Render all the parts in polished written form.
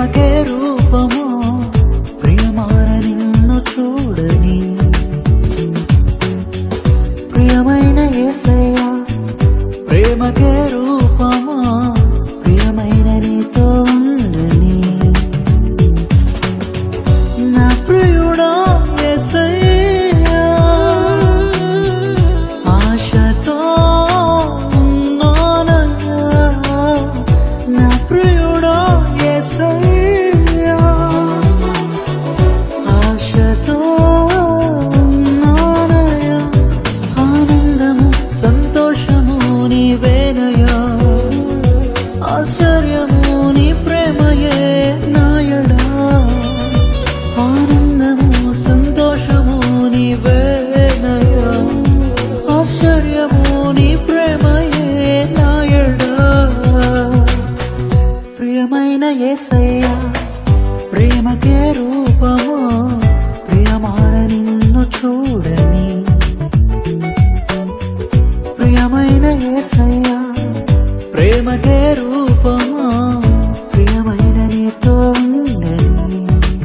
ప్రేమకే రూపమో ప్రియమాన నిన్ను చూడని ప్రియమైన యేసయ్యా ప్రేమకే రూపమో ప్రియమైన నీతో ఉండని నా ప్రియుడా యేసయ్యా ఆశతో ఉన్నానయ్యా నా ప్రియుడా యేసయ్యా ఆశతో ఉన్నానయ్యా ఆనందము సంతోషము నీవేనయ్యా ఆశ్చర్యము నీ ప్రేమయే నాయడా ఆనందము సంతోషము నీవేనయ్యా ఆశ్చర్యము నీ ప్రేమయే నాయడా ప్రియమైన యేసయ్యా ప్రేమకే రూపమో ప్రియమాన నిన్ను చూడని ప్రియమైన యేసయ్యా ప్రేమకే రూపమో ప్రియమైన నీతో ఉండని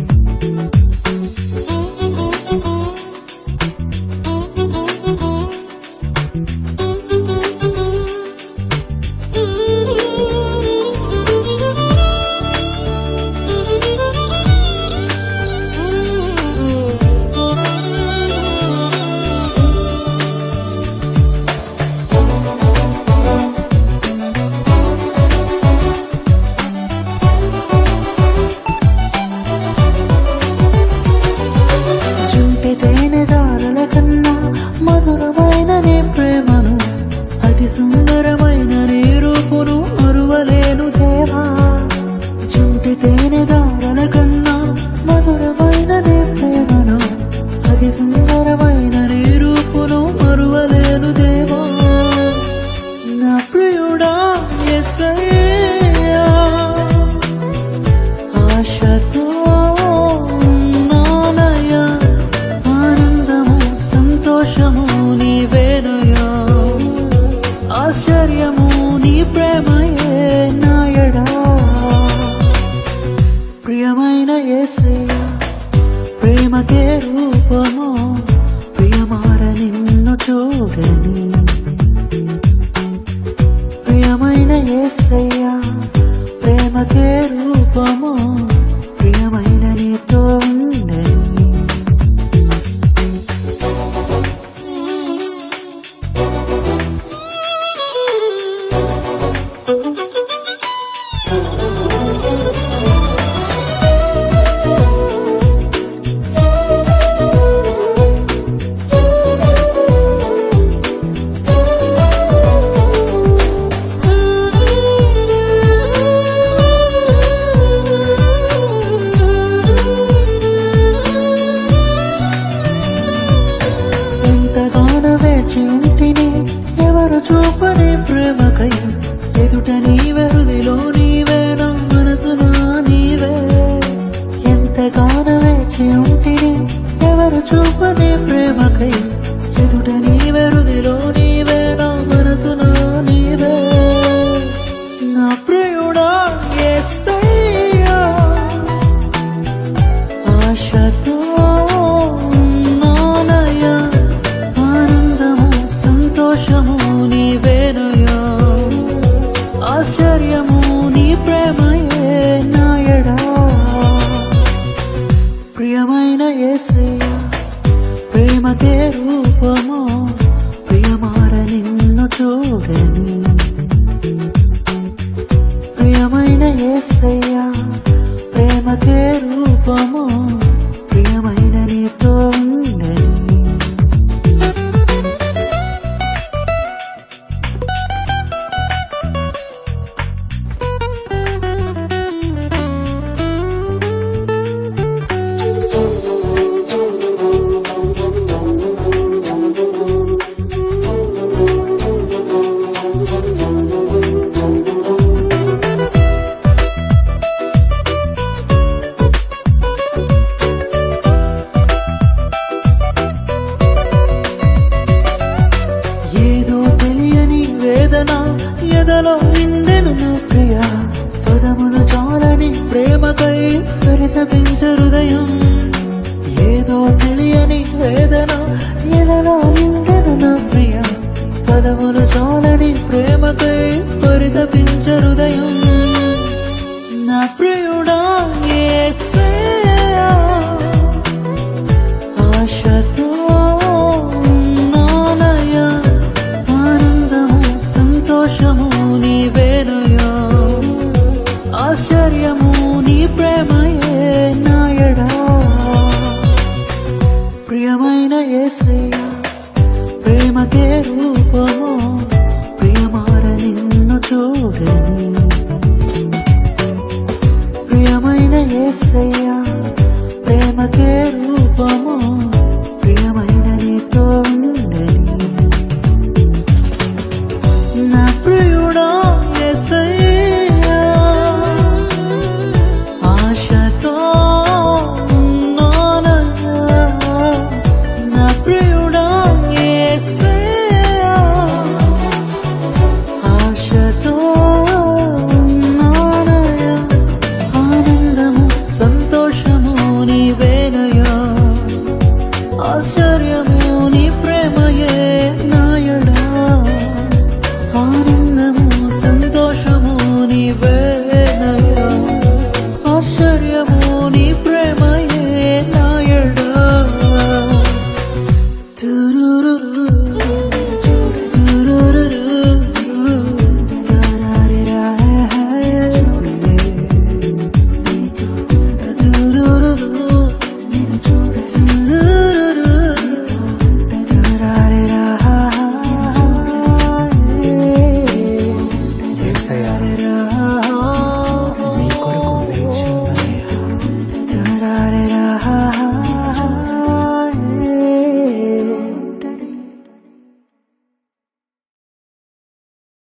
మధురమైన నీ ప్రేమను అతి సుందరమైన నీ రూపును అరువలేను దేవా జుంటి తేనె దారల కన్నా మధురమైన నీ ప్రేమను అతి సుందరమైన నీ రూపును అరువలేను దేవా నా ప్రియుడా యేసయ్యా ఆశతో ఉన్నానయ్యా ఆనందము సంతోషము నీవేనయ్యా ఆశ్చర్యము నీ ప్రేమయే నాయడా ప్రియమైన యేసయ్యా ప్రేమకే రూపమో ప్రియమార నిన్ను చూడని ప్రియమైన యేసయ్యా ప్రేమకే రూపమో ప్రియమైన నీతో ఉండని వేచి ఉంటిని ఎవరు చూపని ప్రేమకై ఎదుట నీవెరుదిలో నీవే నా మనసునా నీవే ఎంతగానో వేచి ఉంటిని ఎవరు చూపని ప్రేమకై ఎదుట నీవెరుదిలో నీవే నా మనసునా నీవే నా ప్రియుడా యేసయ్యా ఆశతో సంతోషము నీవేనయ్యా ఆశ్చర్యము నీ ప్రేమయే నాయడా ప్రియమైన యేసయ్యా ప్రేమకే రూపమో ప్రియమార నిన్ను చూడని ప్రియమైన యేసయ్యా ప్రేమకే రూపమో ప్రియమైన నీతో ఉండని పరితపించే హృదయం ఏదో తెలియని వేదన ఎలలో నిండెను నా ప్రియ పదములు చాలని ప్రేమకై పరితపించే హృదయం నా ప్రియుడా యేసయ్యా ఆశతో ఉన్నానయ్యా ఆనందము సంతోషము నీవేనయ్యా ఆశ్చర్యము నీ ప్రేమయే నాయడా ప్రియమైన యేసయ్యా ప్రేమకే రూపము ప్రియమార నిన్ను చూడని ప్రియమైన యేసయ్యా ప్రేమకే